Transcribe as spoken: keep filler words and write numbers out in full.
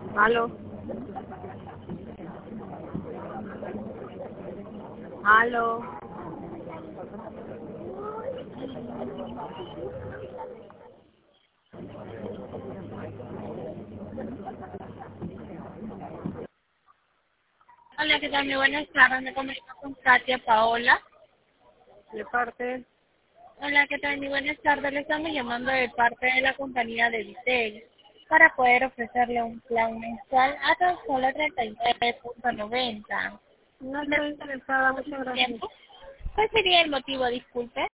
Aló. Aló. Hola, ¿qué tal? Muy buenas tardes. Me comunico con Katia Paola. De parte. Hola, ¿qué tal? Muy buenas tardes. Le estamos llamando de parte de la compañía de Vitel para poder ofrecerle un plan mensual a tan solo treinta y nueve punto noventa. No ¿Me estoy interesada, muchas da gracias. tiempo? ¿Cuál sería el motivo? Disculpe.